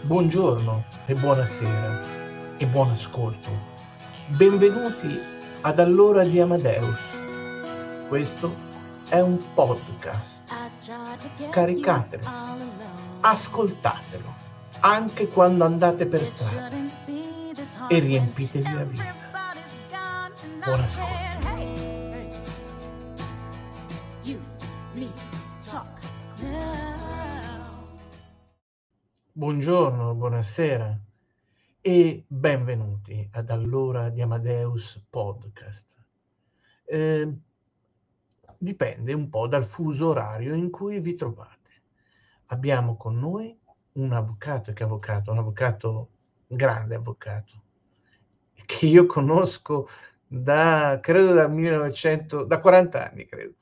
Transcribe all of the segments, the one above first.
Buongiorno e buonasera e buon ascolto. Benvenuti ad Allora di Amadeus. Questo è un podcast. Scaricatelo, ascoltatelo, anche quando andate per strada e riempitevi la vita. Buon ascolto. Buongiorno, buonasera e benvenuti ad Allora di Amadeus podcast. Dipende un po' dal fuso orario in cui vi trovate. Abbiamo con noi un avvocato, un grande avvocato, che io conosco credo dal 1900, da 40 anni, credo.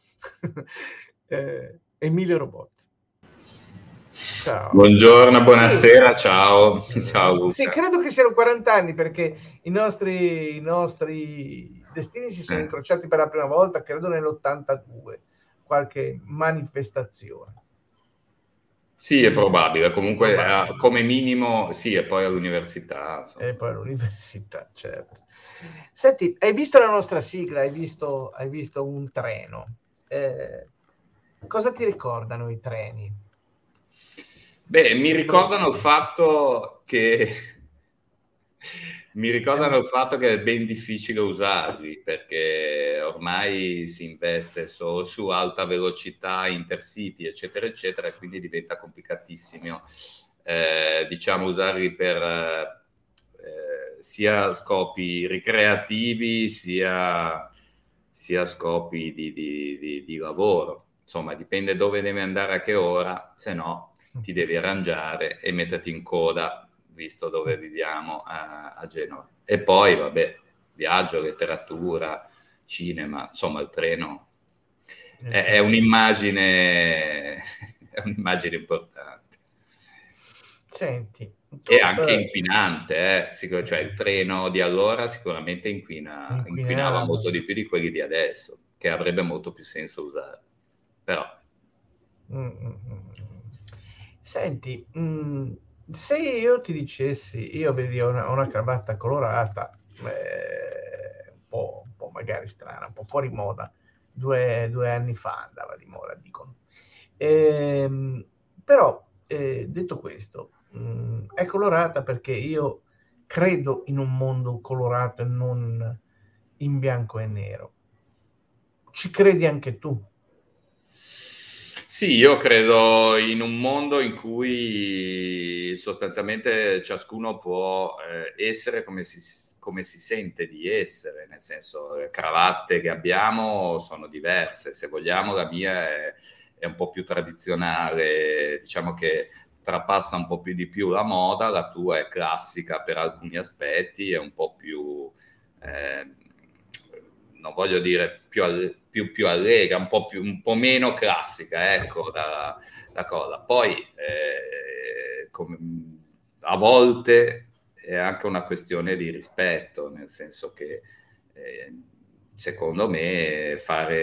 Emilio Robotti. Ciao. Buongiorno, buonasera, Sì. ciao. Ciao Luca. Sì, credo che siano 40 anni perché i nostri destini si sono incrociati per la prima volta, credo nell'82, qualche manifestazione. Sì, è probabile, comunque come minimo sì, e poi all'università. Insomma. E poi all'università, certo. Senti, hai visto la nostra sigla? Hai visto un treno? Cosa ti ricordano i treni? Beh, mi ricordano il fatto che è ben difficile usarli, perché ormai si investe solo su alta velocità, intercity, eccetera, eccetera, e quindi diventa complicatissimo, diciamo, usarli per sia scopi ricreativi, sia scopi di lavoro. Insomma, dipende dove devi andare a che ora, se no ti devi arrangiare e metterti in coda, visto dove viviamo a Genova. E poi, vabbè, viaggio, letteratura, cinema, insomma, il treno è un'immagine, è un'immagine importante. Senti, e anche inquinante, cioè il treno di allora sicuramente inquinava molto di più di quelli di adesso, che avrebbe molto più senso usare. Però Senti, se io ti dicessi, io vedi ho una cravatta colorata, un po' magari strana, un po' fuori moda, 2 anni fa andava di moda, dicono. Però, detto questo, è colorata perché io credo in un mondo colorato e non in bianco e nero. Ci credi anche tu? sì, io credo in un mondo in cui sostanzialmente ciascuno può essere come si sente di essere, nel senso, le cravatte che abbiamo sono diverse. Se vogliamo, la mia è un po' più tradizionale, diciamo che trapassa un po' più di più la moda, la tua è classica per alcuni aspetti, è un po' più... non voglio dire più allegra, un po' meno classica, ecco, da cosa. Poi a volte è anche una questione di rispetto, nel senso che secondo me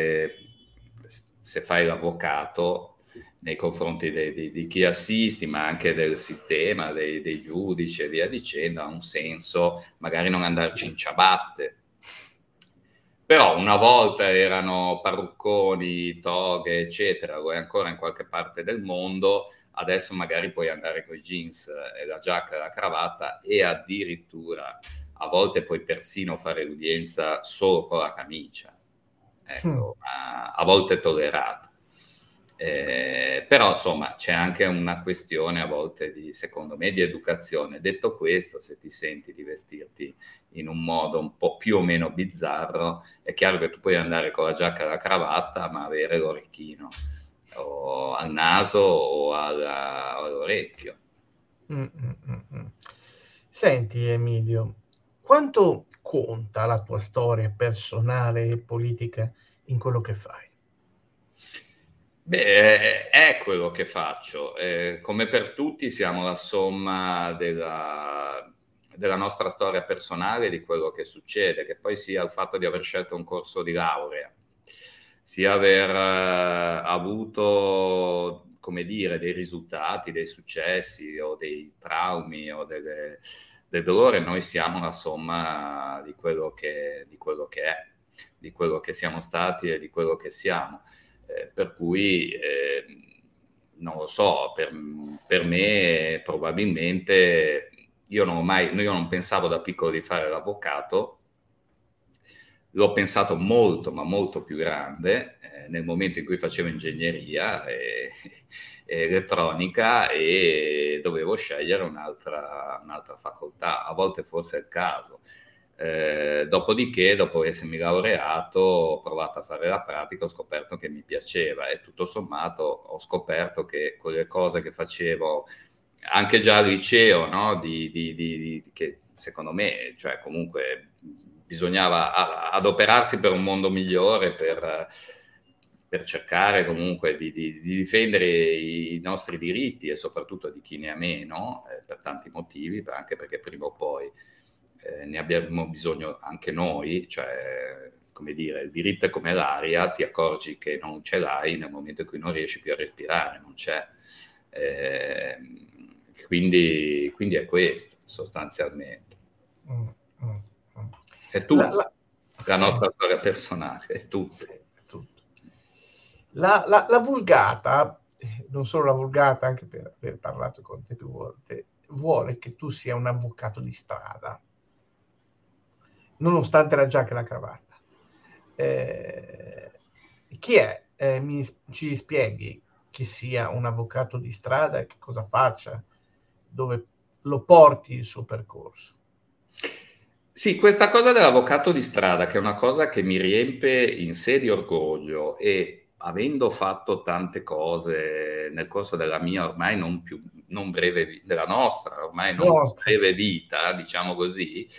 se fai l'avvocato nei confronti di chi assisti, ma anche del sistema, dei giudici e via dicendo, ha un senso magari non andarci in ciabatte. Però una volta erano parrucconi, toghe, eccetera, vuoi ancora in qualche parte del mondo, adesso magari puoi andare con i jeans, la giacca e la cravatta, e addirittura a volte puoi persino fare l'udienza solo con la camicia. Ecco, a volte è tollerato. Però insomma c'è anche una questione a volte secondo me di educazione. Detto questo, se ti senti di vestirti in un modo un po' più o meno bizzarro, è chiaro che tu puoi andare con la giacca e la cravatta ma avere l'orecchino o al naso o all'orecchio. Senti Emilio, quanto conta la tua storia personale e politica in quello che fai? Beh, è quello che faccio. Come per tutti siamo la somma della nostra storia personale, di quello che succede, che poi sia il fatto di aver scelto un corso di laurea, sia aver avuto come dire, dei risultati, dei successi o dei traumi o del dolore, noi siamo la somma di quello che è, di quello che siamo stati e di quello che siamo. Per cui non lo so, per me probabilmente io non pensavo da piccolo di fare l'avvocato. L'ho pensato molto, ma molto più grande nel momento in cui facevo ingegneria e elettronica e dovevo scegliere un'altra facoltà. A volte forse è il caso. Dopodiché, dopo essermi laureato, ho provato a fare la pratica, ho scoperto che mi piaceva e tutto sommato ho scoperto che quelle cose che facevo anche già al liceo, no? Che secondo me, cioè comunque bisognava adoperarsi per un mondo migliore, per cercare comunque di difendere i nostri diritti e soprattutto di chi ne ha meno, per tanti motivi, anche perché prima o poi ne abbiamo bisogno anche noi, cioè come dire, il diritto è come l'aria, ti accorgi che non ce l'hai nel momento in cui non riesci più a respirare, non c'è. Quindi è questo sostanzialmente. È tutto. La nostra storia personale, è tutto. Sì, è tutto. La vulgata, non solo la vulgata, anche per aver parlato con te più volte, vuole che tu sia un avvocato di strada, nonostante la giacca e la cravatta. Chi è? Ci spieghi chi sia un avvocato di strada e che cosa faccia, dove lo porti il suo percorso? Sì, questa cosa dell'avvocato di strada, che è una cosa che mi riempie in sé di orgoglio, e avendo fatto tante cose nel corso della mia ormai non breve, della nostra ormai non breve vita, diciamo così,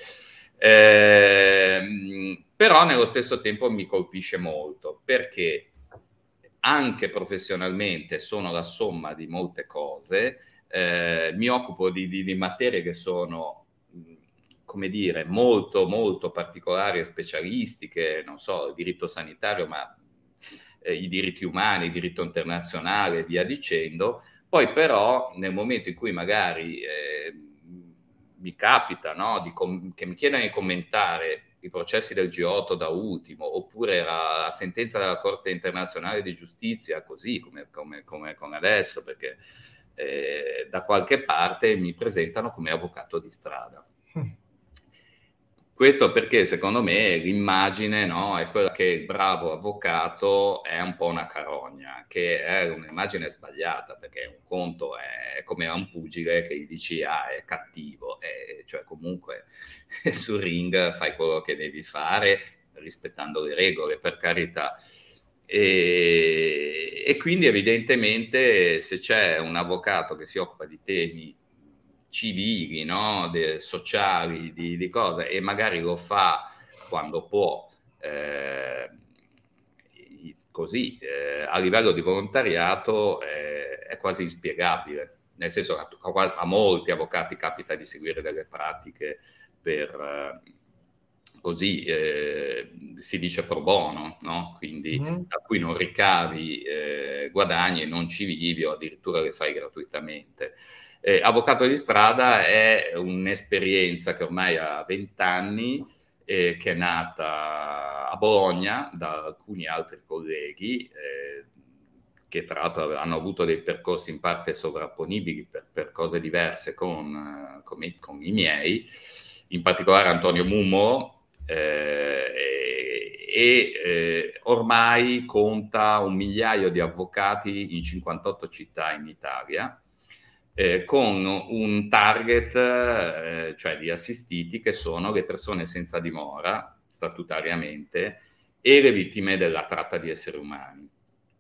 però nello stesso tempo mi colpisce molto, perché anche professionalmente sono la somma di molte cose, mi occupo di materie che sono, come dire, molto, molto particolari e specialistiche, non so, il diritto sanitario, ma i diritti umani, il diritto internazionale e via dicendo. Poi però nel momento in cui magari mi capita, no, che mi chiedano di commentare i processi del G8 da ultimo, oppure la sentenza della Corte internazionale di giustizia, così come adesso, perché da qualche parte mi presentano come avvocato di strada. Questo perché secondo me l'immagine, no, è quella che il bravo avvocato è un po' una carogna, che è un'immagine sbagliata, perché un conto è come un pugile che gli dici è cattivo, cioè comunque sul ring fai quello che devi fare rispettando le regole, per carità. E quindi evidentemente se c'è un avvocato che si occupa di temi civili, no? Sociali, di cose, e magari lo fa quando può, così, a livello di volontariato, è quasi inspiegabile. Nel senso che a molti avvocati capita di seguire delle pratiche per così si dice pro bono, no? Quindi da cui non ricavi guadagni e non ci vivi, o addirittura le fai gratuitamente. Avvocato di strada è un'esperienza che ormai ha 20 anni, che è nata a Bologna da alcuni altri colleghi, che tra l'altro hanno avuto dei percorsi in parte sovrapponibili per cose diverse con i miei, in particolare Antonio Mummo, ormai conta 1 migliaio di avvocati in 58 città in Italia, con un target, cioè di assistiti, che sono le persone senza dimora statutariamente e le vittime della tratta di esseri umani.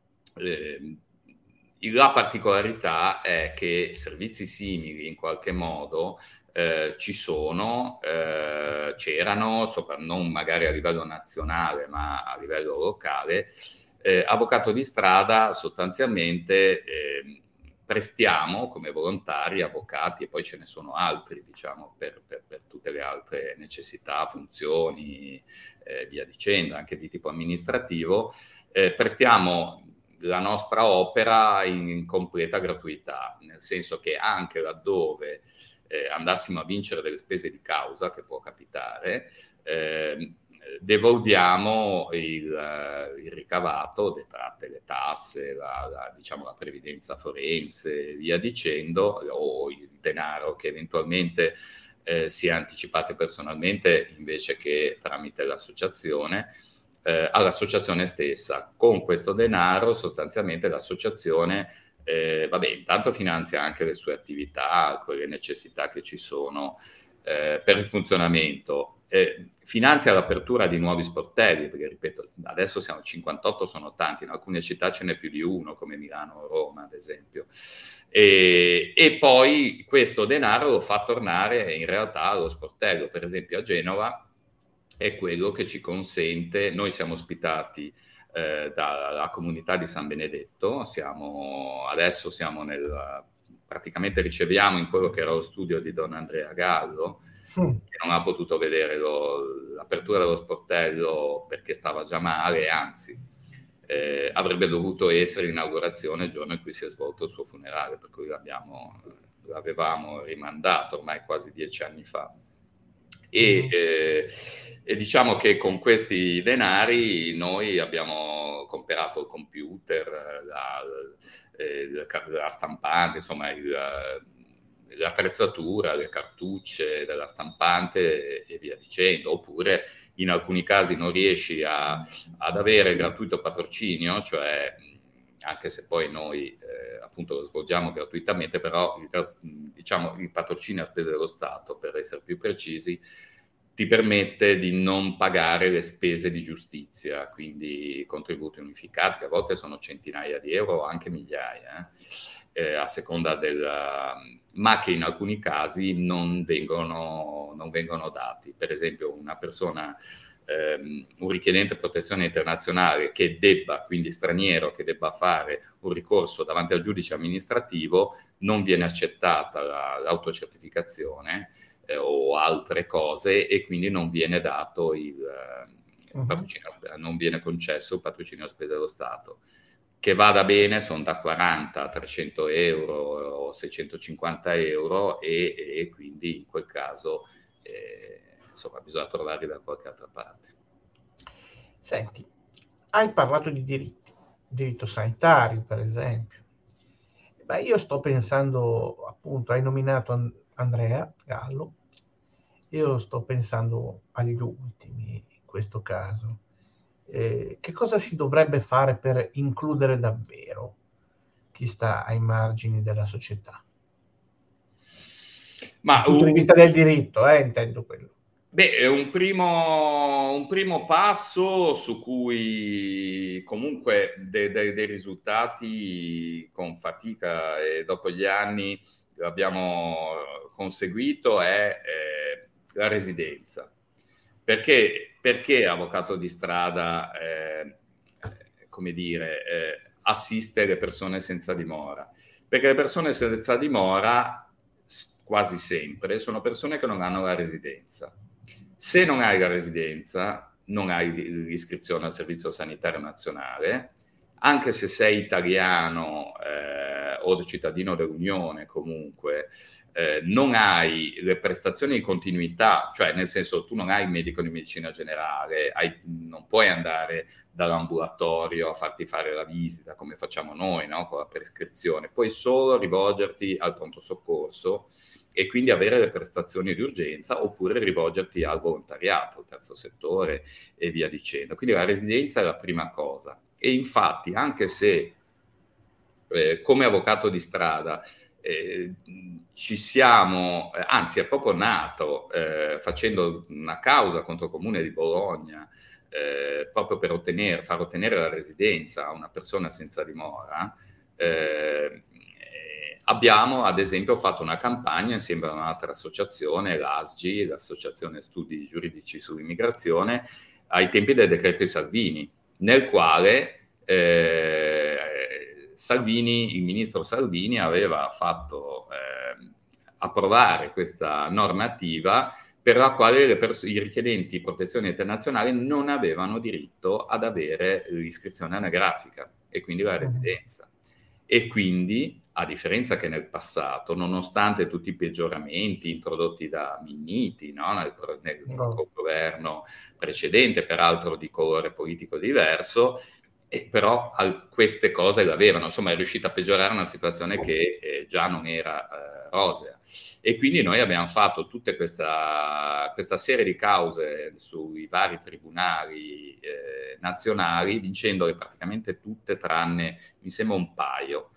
La particolarità è che servizi simili in qualche modo ci sono, c'erano, non magari a livello nazionale ma a livello locale. Avvocato di strada sostanzialmente prestiamo come volontari avvocati, e poi ce ne sono altri, diciamo, per tutte le altre necessità, funzioni, via dicendo, anche di tipo amministrativo. Prestiamo la nostra opera in completa gratuità, nel senso che anche laddove andassimo a vincere delle spese di causa, che può capitare, devolviamo il ricavato, detratte le tasse, diciamo, la previdenza forense, via dicendo, o il denaro che eventualmente sia anticipato personalmente invece che tramite l'associazione, all'associazione stessa. Con questo denaro sostanzialmente l'associazione intanto finanzia anche le sue attività, quelle necessità che ci sono per il funzionamento, finanzia l'apertura di nuovi sportelli, perché ripeto, adesso siamo 58, sono tanti, in alcune città ce n'è più di uno, come Milano o Roma ad esempio, e poi questo denaro lo fa tornare in realtà allo sportello. Per esempio a Genova è quello che ci consente, noi siamo ospitati dalla comunità di San Benedetto, adesso siamo praticamente riceviamo in quello che era lo studio di Don Andrea Gallo, che non ha potuto vedere l'apertura dello sportello perché stava già male, anzi avrebbe dovuto essere l'inaugurazione il giorno in cui si è svolto il suo funerale, per cui l'avevamo rimandato ormai quasi 10 anni fa. E diciamo che con questi denari noi abbiamo comprato il computer, la stampante, insomma l'attrezzatura, le cartucce della stampante e via dicendo. Oppure in alcuni casi non riesci ad avere gratuito patrocinio, cioè anche se poi noi appunto lo svolgiamo gratuitamente, però diciamo il patrocinio a spese dello Stato, per essere più precisi, ti permette di non pagare le spese di giustizia, quindi contributi unificati, che a volte sono centinaia di euro o anche migliaia, a seconda ma che in alcuni casi non vengono dati. Per esempio una persona, un richiedente protezione internazionale quindi straniero, che debba fare un ricorso davanti al giudice amministrativo, non viene accettata l'autocertificazione o altre cose, e quindi non viene dato non viene concesso il patrocinio a spese dello Stato. Che vada bene sono da 40 a 300 euro o 650 euro, e quindi in quel caso insomma bisogna trovarli da qualche altra parte. Senti, hai parlato di diritto sanitario per esempio. Beh, io sto pensando, appunto, hai nominato Andrea Gallo, io sto pensando agli ultimi in questo caso. Che cosa si dovrebbe fare per includere davvero chi sta ai margini della società? Dal punto di vista del diritto, intendo quello. Beh, è un primo passo su cui comunque dei risultati con fatica e dopo gli anni abbiamo conseguito è la residenza. Perché avvocato di strada, come dire, assiste le persone senza dimora? Perché le persone senza dimora quasi sempre sono persone che non hanno la residenza. Se non hai la residenza, non hai l'iscrizione al Servizio Sanitario Nazionale, anche se sei italiano o cittadino dell'Unione comunque, non hai le prestazioni di continuità, cioè nel senso tu non hai il medico di medicina generale, non puoi andare dall'ambulatorio a farti fare la visita come facciamo noi, no? Con la prescrizione, puoi solo rivolgerti al pronto soccorso e quindi avere le prestazioni di urgenza, oppure rivolgerti al volontariato, al terzo settore e via dicendo. Quindi la residenza è la prima cosa. E infatti, anche se come avvocato di strada ci siamo, anzi è proprio nato facendo una causa contro il Comune di Bologna, proprio per far ottenere la residenza a una persona senza dimora, abbiamo ad esempio fatto una campagna insieme a un'altra associazione, l'ASGI, l'Associazione Studi Giuridici sull'Immigrazione, ai tempi del decreto di Salvini, nel quale il ministro Salvini aveva fatto approvare questa normativa per la quale i richiedenti protezione internazionale non avevano diritto ad avere l'iscrizione anagrafica e quindi la residenza. E quindi, a differenza che nel passato, nonostante tutti i peggioramenti introdotti da Minniti, no? nel governo precedente, peraltro di colore politico diverso, però queste cose l'avevano, insomma è riuscita a peggiorare una situazione che già non era rosea. E quindi noi abbiamo fatto tutta questa serie di cause sui vari tribunali nazionali, vincendole praticamente tutte tranne, mi sembra, un paio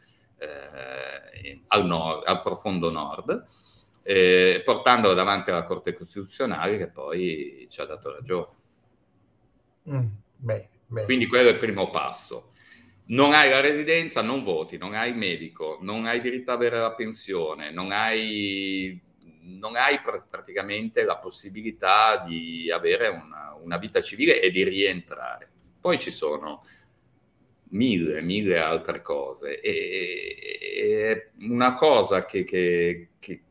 al profondo nord, portandolo davanti alla Corte Costituzionale che poi ci ha dato ragione. Bene. Quindi quello è il primo passo. Non hai la residenza, non voti, non hai il medico, non hai diritto ad avere la pensione, non hai praticamente la possibilità di avere una vita civile e di rientrare. Poi ci sono mille altre cose. E una cosa che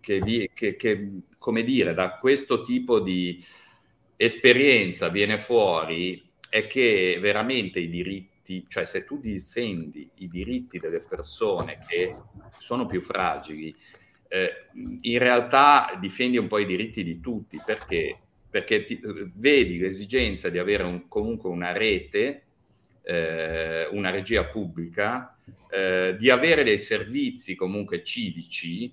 come dire, da questo tipo di esperienza viene fuori è che veramente i diritti, cioè se tu difendi i diritti delle persone che sono più fragili, in realtà difendi un po' i diritti di tutti, perché vedi l'esigenza di avere comunque una rete, una regia pubblica, di avere dei servizi comunque civici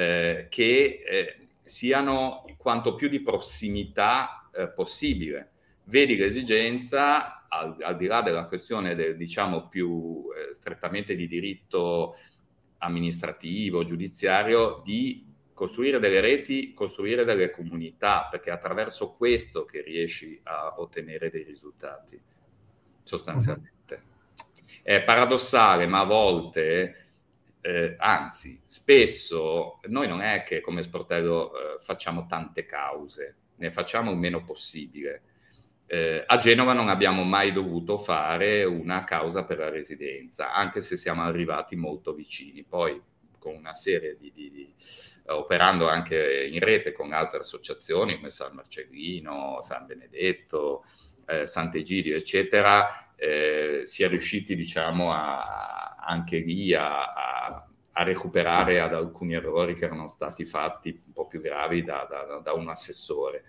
che siano quanto più di prossimità possibile. Vedi l'esigenza, al di là della questione diciamo più strettamente di diritto amministrativo, giudiziario, di costruire delle reti, costruire delle comunità, perché è attraverso questo che riesci a ottenere dei risultati, sostanzialmente. È paradossale, ma a volte, anzi, spesso, noi non è che come sportello facciamo tante cause, ne facciamo il meno possibile. A Genova non abbiamo mai dovuto fare una causa per la residenza, anche se siamo arrivati molto vicini. Poi con una serie operando anche in rete con altre associazioni come San Marcellino, San Benedetto, Sant'Egidio, eccetera, si è riusciti, diciamo, anche lì a recuperare ad alcuni errori che erano stati fatti un po' più gravi da un assessore.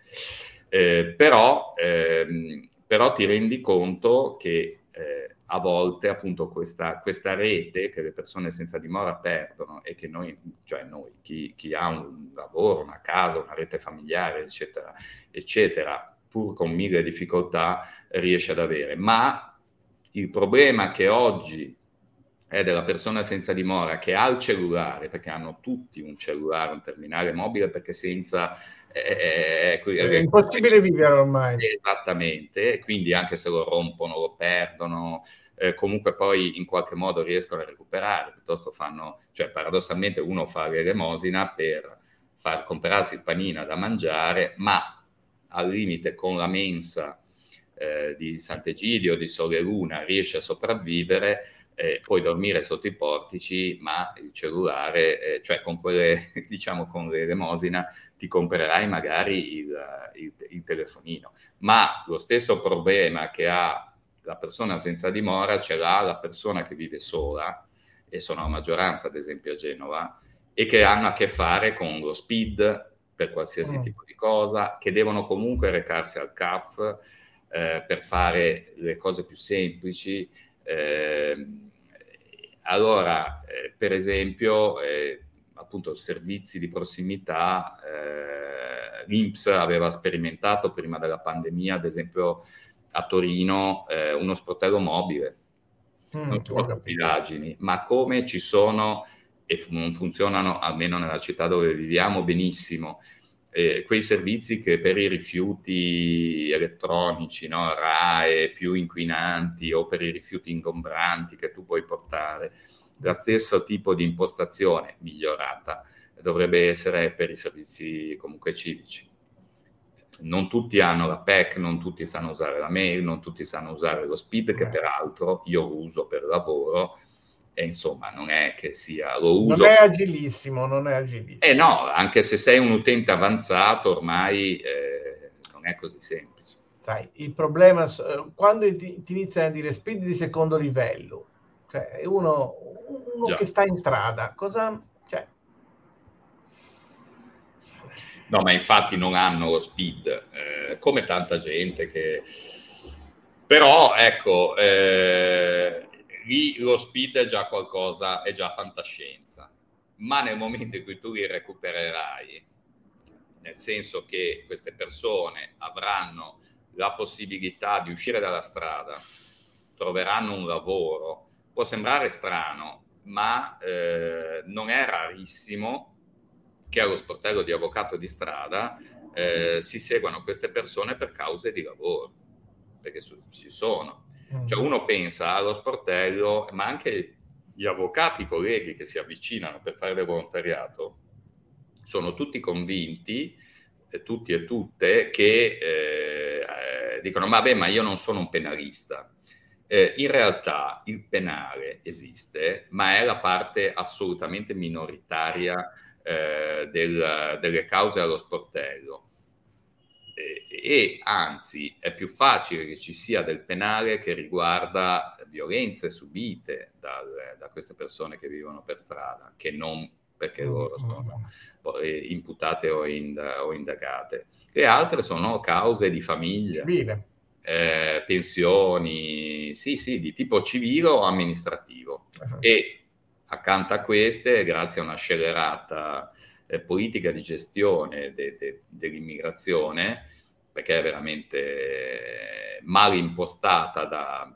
Però ti rendi conto che a volte appunto questa rete che le persone senza dimora perdono e che noi, chi ha un lavoro, una casa, una rete familiare, eccetera, pur con mille difficoltà riesce ad avere. Ma il problema che oggi è della persona senza dimora che ha il cellulare, perché hanno tutti un cellulare, un terminale mobile, perché senza è impossibile vivere ormai. Esattamente, quindi anche se lo rompono, lo perdono, comunque poi in qualche modo riescono a recuperare, piuttosto paradossalmente uno fa l'elemosina per far comprarsi il panino da mangiare, ma al limite con la mensa di Sant'Egidio, di Sole e Luna, riesce a sopravvivere. Puoi dormire sotto i portici, ma il cellulare, con quelle, diciamo, con l'elemosina ti comprerai magari il telefonino. Ma lo stesso problema che ha la persona senza dimora ce l'ha la persona che vive sola, e sono la maggioranza ad esempio a Genova, e che hanno a che fare con lo SPID per qualsiasi tipo di cosa, che devono comunque recarsi al CAF per fare le cose più semplici. Allora, per esempio, appunto, servizi di prossimità, l'INPS aveva sperimentato prima della pandemia, ad esempio a Torino, uno sportello mobile. Non sono stupidaggini, ma come ci sono e non funzionano, almeno nella città dove viviamo, benissimo, quei servizi che per i rifiuti elettronici, no, RAEE, più inquinanti, o per i rifiuti ingombranti che tu puoi portare, lo stesso tipo di impostazione migliorata dovrebbe essere per i servizi comunque civici. Non tutti hanno la PEC, non tutti sanno usare la mail, non tutti sanno usare lo SPID, che peraltro io uso per lavoro, E insomma, non è che sia, lo uso. Non è agilissimo, non è agilissimo. No, anche se sei un utente avanzato, ormai non è così semplice. Sai, il problema quando ti iniziano a dire speed di secondo livello, cioè uno che sta in strada, cosa... Cioè... No, ma infatti non hanno lo speed, come tanta gente che... Però, ecco, lì lo speed è già qualcosa, è già fantascienza. Ma nel momento in cui tu li recupererai, nel senso che queste persone avranno la possibilità di uscire dalla strada, troveranno un lavoro, può sembrare strano, ma non è rarissimo che allo sportello di avvocato di strada si seguano queste persone per cause di lavoro, perché ci sono. Cioè uno pensa allo sportello, ma anche gli avvocati colleghi che si avvicinano per fare del volontariato sono tutti convinti, tutti e tutte, che dicono ma io non sono un penalista. In realtà il penale esiste, ma è la parte assolutamente minoritaria delle cause allo sportello. E anzi è più facile che ci sia del penale che riguarda violenze subite da queste persone che vivono per strada, che non perché loro sono imputate o indagate. Le altre sono cause di famiglia, pensioni, sì, di tipo civile o amministrativo. E accanto a queste, grazie a una scellerata politica di gestione dell'immigrazione, perché è veramente mal impostata da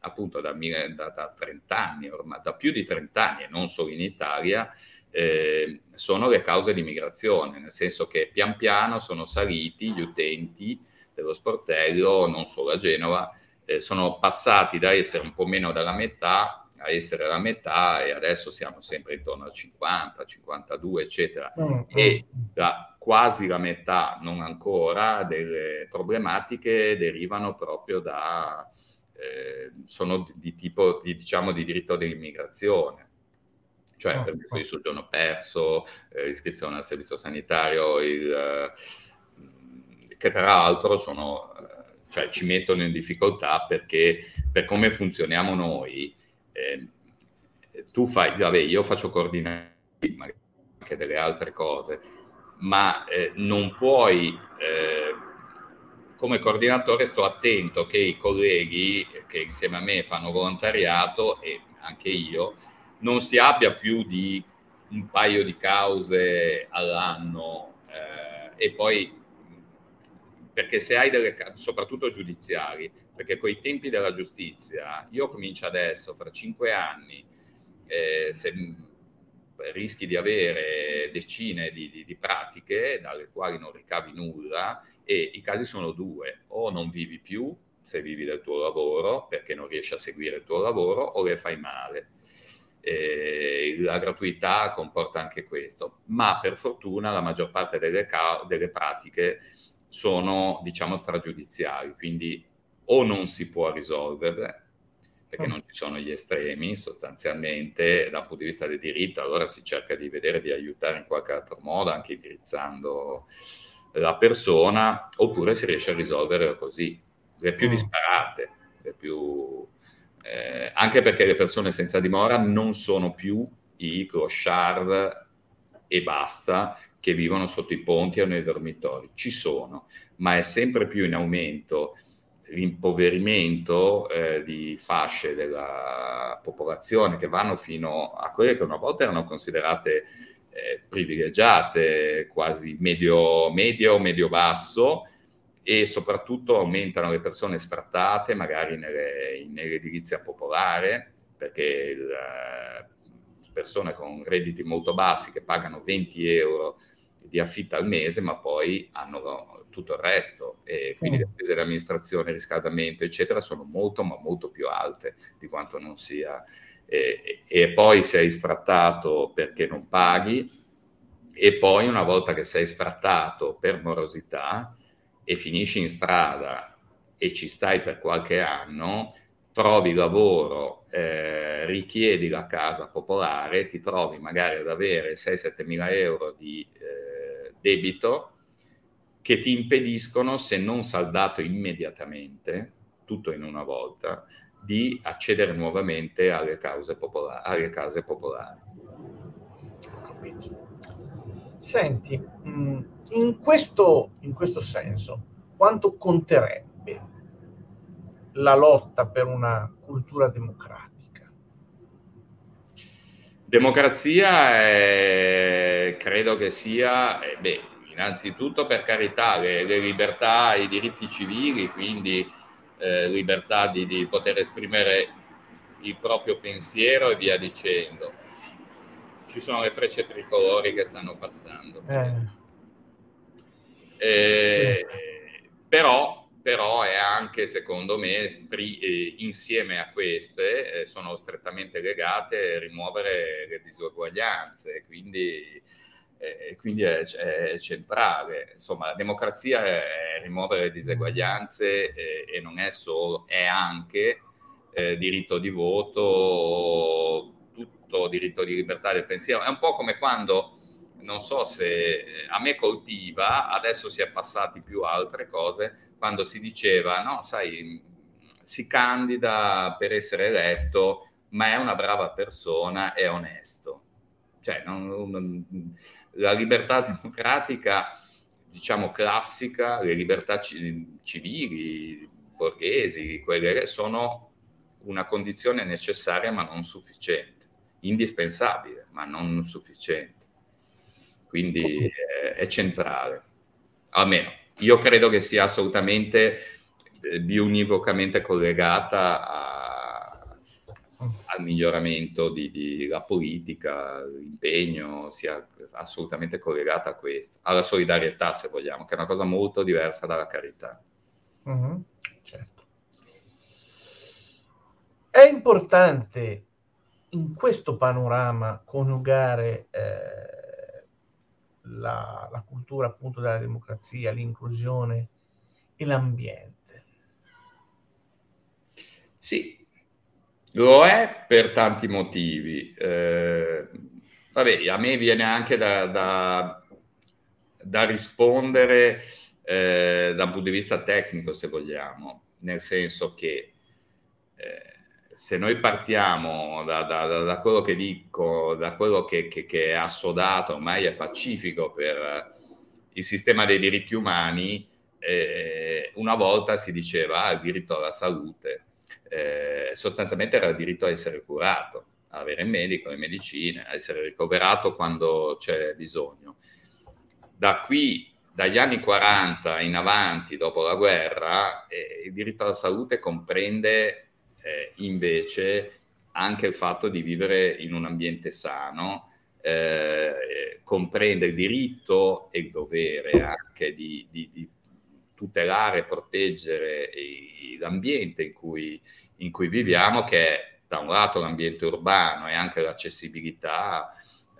30 anni, ormai, da più di 30 anni, e non solo in Italia, sono le cause di migrazione, nel senso che pian piano sono saliti gli utenti dello sportello, non solo a Genova, sono passati da essere un po' meno della metà a essere la metà, e adesso siamo sempre intorno al 50, 52, eccetera. E quasi la metà, non ancora, delle problematiche derivano proprio sono di tipo, diciamo, di diritto dell'immigrazione. Cioè permesso di soggiorno perso, iscrizione al servizio sanitario, che tra l'altro cioè ci mettono in difficoltà, perché per come funzioniamo noi, tu fai, vabbè, io faccio coordinamenti, magari anche delle altre cose, ma non puoi, come coordinatore sto attento che i colleghi che insieme a me fanno volontariato, e anche io, non si abbia più di un paio di cause all'anno, e poi perché se hai soprattutto giudiziari, perché coi tempi della giustizia, io comincio adesso, fra 5 anni, se rischi di avere decine di pratiche dalle quali non ricavi nulla, e i casi sono due: o non vivi più, se vivi del tuo lavoro, perché non riesci a seguire il tuo lavoro, o le fai male. La gratuità comporta anche questo, ma per fortuna la maggior parte delle pratiche sono, diciamo, stragiudiziali, quindi o non si può risolvere perché non ci sono gli estremi sostanzialmente dal punto di vista del diritto, allora si cerca di vedere di aiutare in qualche altro modo, anche indirizzando la persona, oppure si riesce a risolvere così, le più disparate, le più... anche perché le persone senza dimora non sono più i clochard e basta che vivono sotto i ponti o nei dormitori. Ci sono, ma è sempre più in aumento l'impoverimento di fasce della popolazione che vanno fino a quelle che una volta erano considerate privilegiate, quasi medio-basso, e soprattutto aumentano le persone sfrattate, magari nell'edilizia popolare, perché persone con redditi molto bassi che pagano 20 euro di affitto al mese, ma poi hanno tutto il resto, e quindi le spese di amministrazione, riscaldamento, eccetera, sono molto, ma molto più alte di quanto non sia. E poi sei sfrattato perché non paghi, e poi una volta che sei sfrattato per morosità e finisci in strada e ci stai per qualche anno, trovi lavoro, richiedi la casa popolare, ti trovi magari ad avere 6-7 mila euro di debito che ti impediscono, se non saldato immediatamente, tutto in una volta, di accedere nuovamente alle case popolari. Senti, in questo senso, quanto conterebbe la lotta per una cultura democratica? Democrazia credo che sia, innanzitutto per carità, le libertà, i diritti civili, quindi libertà di poter esprimere il proprio pensiero e via dicendo. Ci sono le frecce tricolori che stanno passando. Però è anche, secondo me, insieme a queste sono strettamente legate a rimuovere le disuguaglianze, quindi è centrale. Insomma, la democrazia è rimuovere le diseguaglianze e non è solo, è anche diritto di voto, tutto diritto di libertà del pensiero. È un po' come quando, non so se a me colpiva, adesso si è passati più a altre cose, quando si diceva, no, sai, si candida per essere eletto, ma è una brava persona, è onesto. Cioè, la libertà democratica, diciamo classica, le libertà civili, borghesi, quelle che sono una condizione necessaria ma non sufficiente, indispensabile ma non sufficiente. Quindi è centrale. Almeno io credo che sia assolutamente biunivocamente collegata al miglioramento della politica, l'impegno sia assolutamente collegata a questo, alla solidarietà, se vogliamo, che è una cosa molto diversa dalla carità. Certo. È importante in questo panorama coniugare la cultura appunto della democrazia, l'inclusione e l'ambiente. Sì, lo è per tanti motivi. Vabbè, a me viene anche da rispondere da un punto di vista tecnico, se vogliamo, nel senso che se noi partiamo da quello che dico, da quello che è assodato, ormai è pacifico per il sistema dei diritti umani, una volta si diceva il diritto alla salute, sostanzialmente era il diritto a essere curato, a avere il medico, le medicine, a essere ricoverato quando c'è bisogno. Da qui, dagli anni 40 in avanti, dopo la guerra, il diritto alla salute comprende invece anche il fatto di vivere in un ambiente sano, comprende il diritto e il dovere anche di tutelare e proteggere l'ambiente in cui viviamo, che è da un lato l'ambiente urbano e anche l'accessibilità,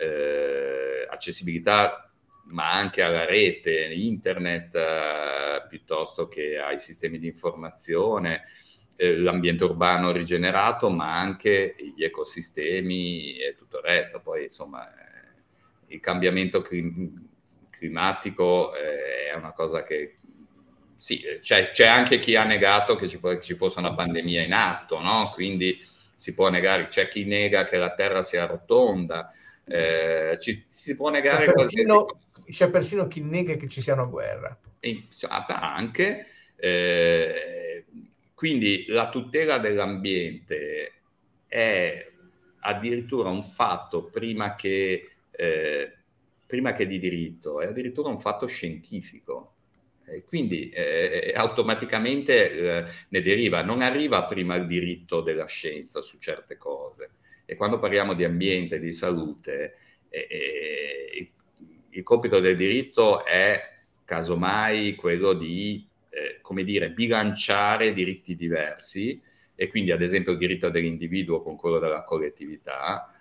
ma anche alla rete, internet, piuttosto che ai sistemi di informazione, l'ambiente urbano rigenerato, ma anche gli ecosistemi e tutto il resto. Poi, insomma, il cambiamento climatico è una cosa che sì, c'è anche chi ha negato che ci fosse una pandemia in atto, no? Quindi si può negare, c'è chi nega che la Terra sia rotonda, si può negare c'è persino chi nega che ci sia una guerra. Anche, quindi la tutela dell'ambiente è addirittura un fatto prima che di diritto, è addirittura un fatto scientifico. Quindi automaticamente ne deriva, non arriva prima il diritto della scienza su certe cose. E quando parliamo di ambiente e di salute, il compito del diritto è casomai quello di, come dire, bilanciare diritti diversi, e quindi ad esempio il diritto dell'individuo con quello della collettività,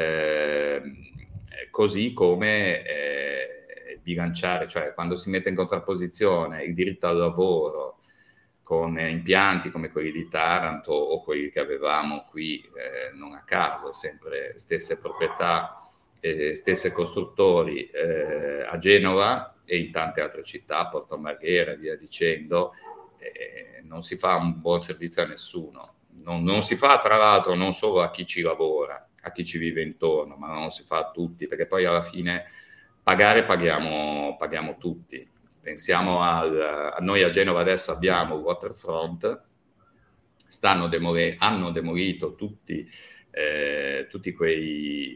così come bilanciare, cioè quando si mette in contrapposizione il diritto al lavoro con impianti come quelli di Taranto o quelli che avevamo qui, non a caso, sempre stesse proprietà, stesse costruttori a Genova e in tante altre città, Porto Marghera e via dicendo, non si fa un buon servizio a nessuno. Non si fa, tra l'altro, non solo a chi ci lavora, a chi ci vive intorno, ma non si fa a tutti, perché poi alla fine paghiamo tutti. Pensiamo a noi a Genova adesso abbiamo il waterfront, hanno demolito tutti quei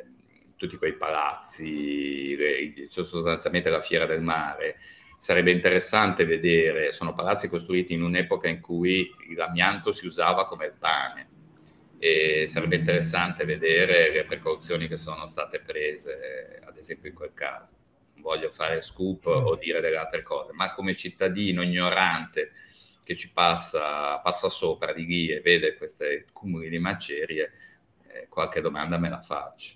palazzi, sostanzialmente la Fiera del Mare. Sarebbe interessante vedere, sono palazzi costruiti in un'epoca in cui l'amianto si usava come il pane, e sarebbe interessante vedere le precauzioni che sono state prese, ad esempio in quel caso. Non voglio fare scoop o dire delle altre cose, ma come cittadino ignorante che ci passa sopra di lì e vede questi cumuli di macerie, qualche domanda me la faccio.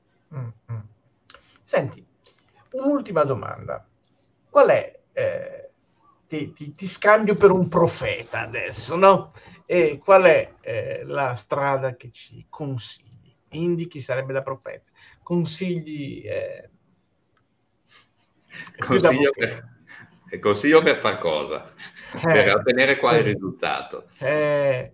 Senti, un'ultima domanda. Qual è, ti scambio per un profeta adesso, no? Qual è la strada che ci consigli? Indichi, sarebbe da profeta. Consigli... Consiglio per far cosa? Per ottenere quale risultato? Per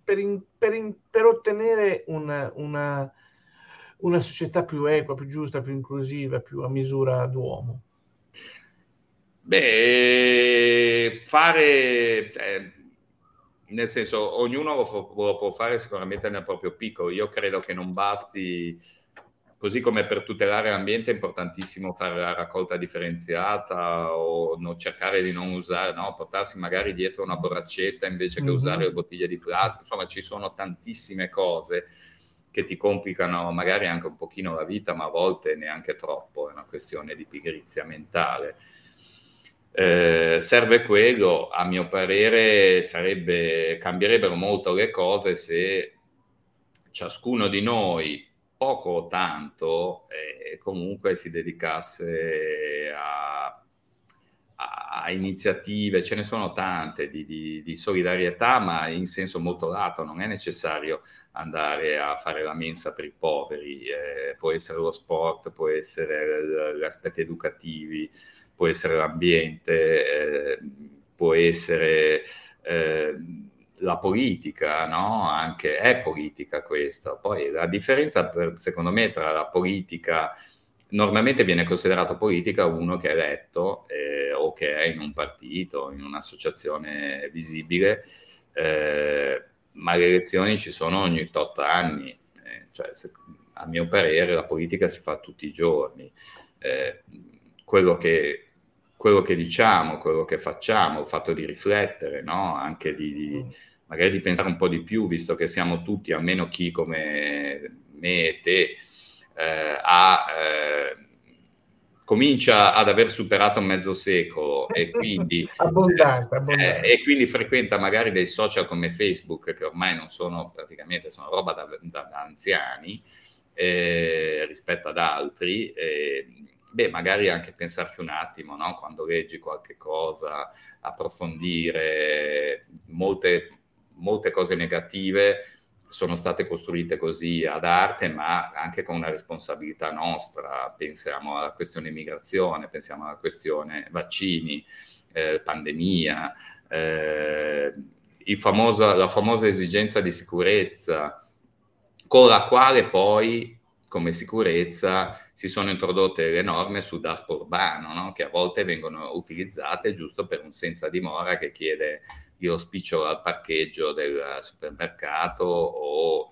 ottenere una società più equa, più giusta, più inclusiva, più a misura d'uomo. Beh, nel senso, ognuno lo può fare sicuramente nel proprio piccolo. Io credo che non basti, così come per tutelare l'ambiente è importantissimo fare la raccolta differenziata o cercare di non usare, no? Portarsi magari dietro una borraccetta invece che usare le bottiglie di plastica. Insomma, ci sono tantissime cose che ti complicano magari anche un pochino la vita, ma a volte neanche troppo, è una questione di pigrizia mentale. Serve quello, a mio parere cambierebbero molto le cose se ciascuno di noi, poco o tanto, comunque si dedicasse a iniziative, ce ne sono tante di solidarietà, ma in senso molto lato. Non è necessario andare a fare la mensa per i poveri, può essere lo sport, può essere gli aspetti educativi, può essere l'ambiente, può essere la politica, no? Anche è politica questa. Poi la differenza, secondo me, tra la politica, normalmente viene considerato politica uno che è eletto o che è in un partito, in un'associazione visibile, ma le elezioni ci sono ogni 8 anni, cioè, a mio parere la politica si fa tutti i giorni. Quello che diciamo, quello che facciamo, il fatto di riflettere, no? Anche magari di pensare un po' di più, visto che siamo tutti, almeno chi come me e te, comincia ad aver superato mezzo secolo e quindi, abbondante. E quindi frequenta magari dei social come Facebook, che ormai non sono praticamente, sono roba da anziani rispetto ad altri. Beh, magari anche pensarci un attimo, no? Quando leggi qualche cosa, approfondire. Molte cose negative sono state costruite così ad arte, ma anche con una responsabilità nostra. Pensiamo alla questione immigrazione, pensiamo alla questione vaccini, pandemia, la famosa esigenza di sicurezza, con la quale poi, come sicurezza, si sono introdotte le norme sul daspo urbano, no? Che a volte vengono utilizzate giusto per un senza dimora che chiede io spiccio al parcheggio del supermercato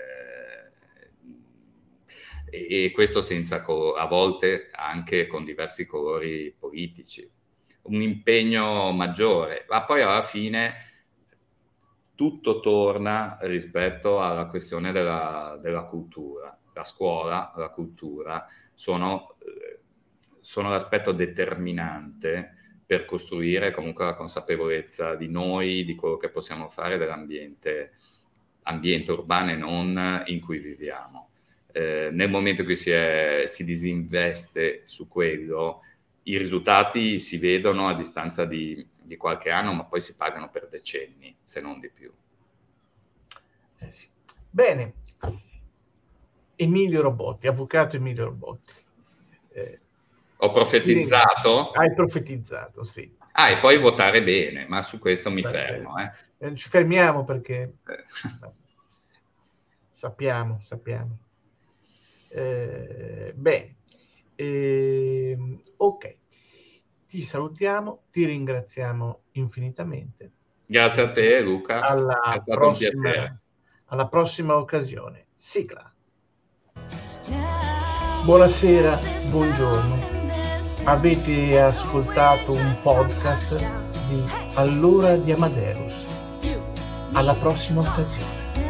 e questo a volte anche con diversi colori politici. Un impegno maggiore, ma poi alla fine tutto torna rispetto alla questione della cultura. La scuola, la cultura sono l'aspetto determinante per costruire comunque la consapevolezza di noi, di quello che possiamo fare dell'ambiente urbano e non in cui viviamo. Nel momento in cui si disinveste su quello, i risultati si vedono a distanza di di qualche anno, ma poi si pagano per decenni, se non di più. Sì. Bene, Emilio Robotti, avvocato Emilio Robotti. Ho profetizzato? Hai profetizzato, sì. E poi votare bene, ma su questo mi fermo. Ci fermiamo perché sappiamo. Bene, ok, ti salutiamo, ti ringraziamo infinitamente. Grazie a te, Luca. È stato un piacere. Alla prossima occasione. Sigla. Buonasera, buongiorno. Avete ascoltato un podcast di All'ora di Amadeus. Alla prossima occasione.